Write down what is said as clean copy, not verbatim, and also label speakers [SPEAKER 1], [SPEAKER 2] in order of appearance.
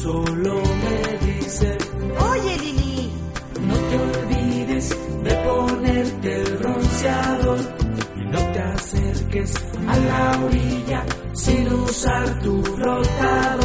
[SPEAKER 1] solo me dice:
[SPEAKER 2] Oye, Lili,
[SPEAKER 1] no te olvides de ponerte el bronceador y no te acerques a la orilla sin usar tu flotador.